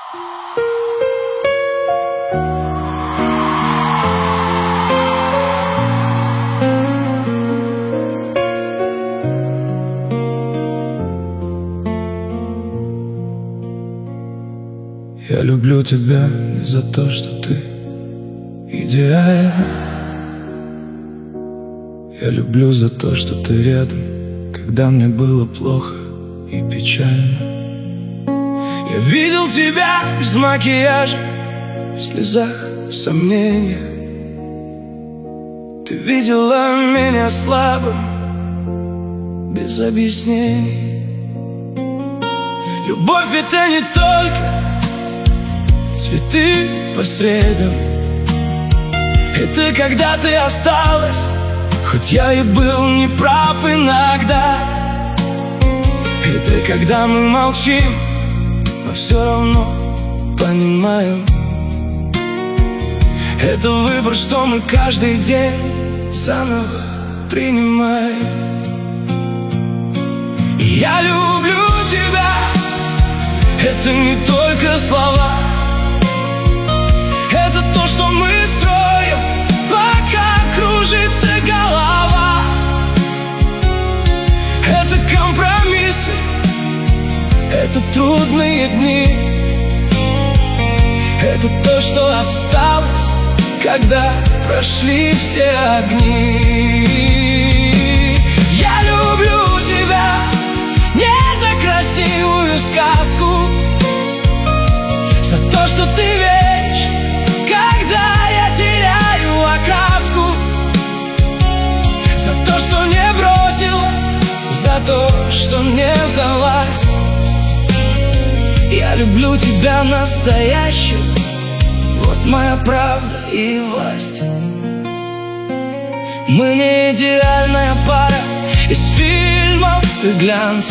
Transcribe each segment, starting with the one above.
Я люблю тебя не за то, что ты идеальна. Я люблю за то, что ты рядом, когда мне было плохо и печально. Я видел тебя без макияжа, в слезах, в сомнениях. Ты видела меня слабым, без объяснений. Любовь — это не только цветы по средам. Это когда ты осталась, хоть я и был неправ иногда. Это когда мы молчим, но все равно понимаем. Это выбор, что мы каждый день заново принимаем. Я люблю тебя, это не только слова. Это то, что мы строим, пока кружится голова. Это компромиссы, это трудные дни. Это то, что осталось, когда прошли все огни. Я люблю тебя не за красивую сказку, за то, что ты веришь, когда я теряю окраску, за то, что не бросила, за то, что не сдалась. Я люблю тебя настоящую, вот моя правда и власть. Мы не идеальная пара из фильмов и глянца.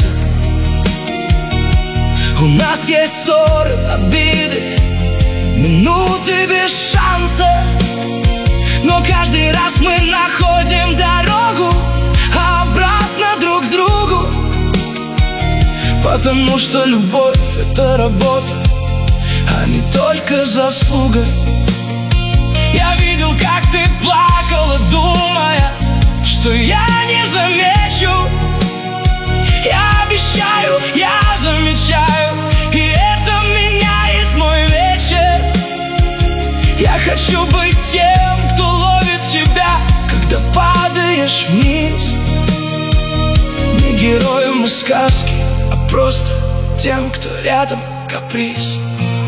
У нас есть ссоры, обиды, минуты без шанса. Но каждый раз мы находим дорогу обратно друг к другу. Потому что любовь — это работа, а не только заслуга. Я видел, как ты плакала, думая, что я не замечу. Я обещаю, я замечаю, и это меняет мой вечер. Я хочу быть тем, кто ловит тебя, когда падаешь вниз. Не героем из сказки, а просто тем, кто рядом, каприз.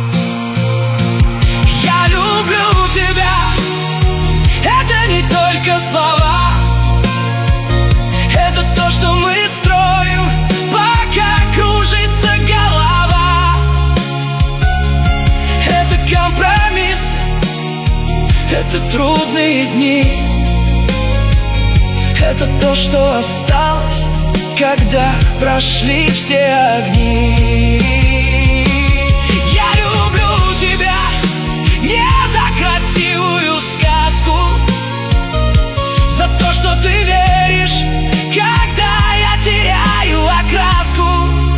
Я люблю тебя, это не только слова. Это то, что мы строим, пока кружится голова. Это компромиссы, это трудные дни. Это то, что осталось, когда прошли все огни. Я люблю тебя не за красивую сказку, за то, что ты веришь, когда я теряю окраску,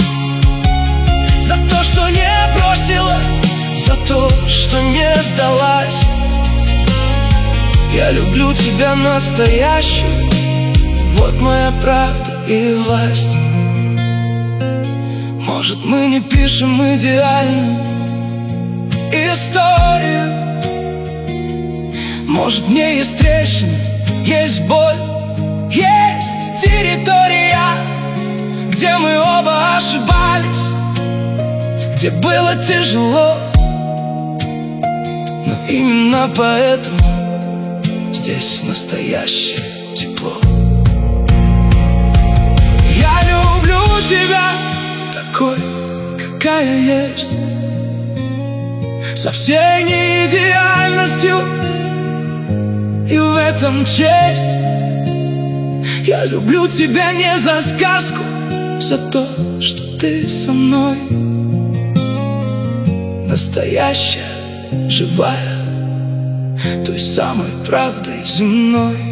за то, что не бросила, за то, что не сдалась. Я люблю тебя настоящую, вот моя правда и власть. Может, мы не пишем идеальную историю, может, не есть трещины, есть боль, есть территория, где мы оба ошибались, где было тяжело. Но именно поэтому здесь настоящее тепло. Я люблю тебя такой, какая есть, со всей неидеальностью, и в этом честь. Я люблю тебя не за сказку, за то, что ты со мной, настоящая, живая, той самой правдой земной.